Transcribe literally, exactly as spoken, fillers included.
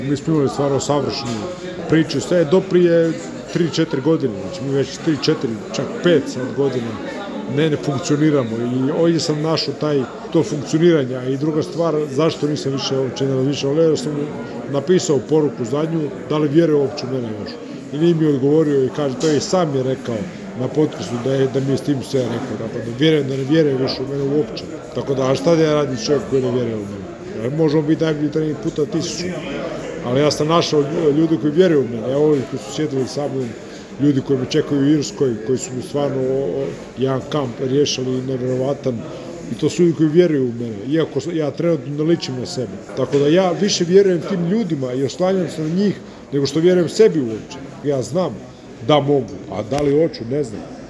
Mi smo imali stvarno savršenu priču, sve do prije tri četiri godine, znači mi već tri četiri, čak pet sad godina ne, ne funkcioniramo i ovdje sam našao taj, to funkcioniranje. I druga stvar, zašto nisam više činila više, ali ja sam mu napisao poruku zadnju, da li vjeruje uopće u mene još. I nije mi odgovorio i kaže, to je i sam je rekao na potpisu da, je, da mi je s tim sve rekao, dakle, da vjerujem da ne vjeruje više u mene uopće. Tako da, a šta da ja radim čovjek koji ne vjeruje u mene? Možemo biti najbolji trening puta tisuću, ali ja sam našao ljudi koji vjeruju u mene, evo ovi koji su sjedili sa mnom, ljudi koji me čekaju u Irskoj, koji su mi stvarno jedan kamp riješili nevjerovatan, i to su ljudi koji vjeruju u mene, iako ja trenutno ne ličim na sebe. Tako da ja više vjerujem tim ljudima i oslanjam se na njih nego što vjerujem sebi uopće. Ja znam da mogu, a da li hoću, ne znam.